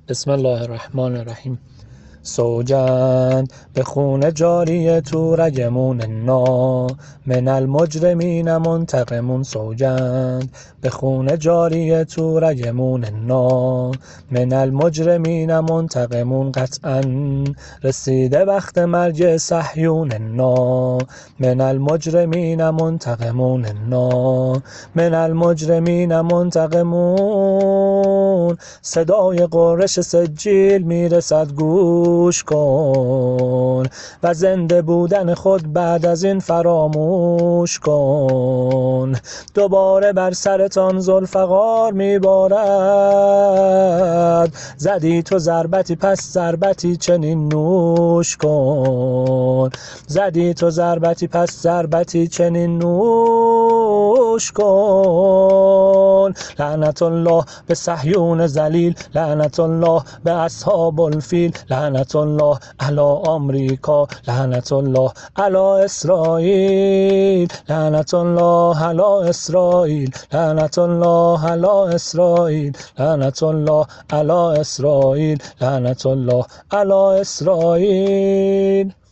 بسم الله الرحمن الرحیم. سوگند به خون جاری تو رگمون انا من المجرمین منتقمون. سوگند به خون جاری تو رگمون انا من المجرمین منتقمون. قطعا رسیده وقت مرگ صهیون انا من المجرمین منتقمون. انا من المجرمین منتقمون. صدای قرش سجیل میرسد، گوش کن و زنده بودن خود بعد از این فراموش کن. دوباره بر سرتان ذوالفقار میبارد، زدی تو ضربتی پس ضربتی چنین نوش کن. زدی تو ضربتی پس ضربتی چنین نوش کن. لعنت الله به صهیون ذلیل، لعنت الله به اصحاب الفیل، لعنت الله علی آمریکا، لعنت الله علی اسرائیل، لعنت الله علی اسرائیل، لعنت الله علی اسرائیل، لعنت الله علی اسرائیل، لعنت الله علی اسرائیل.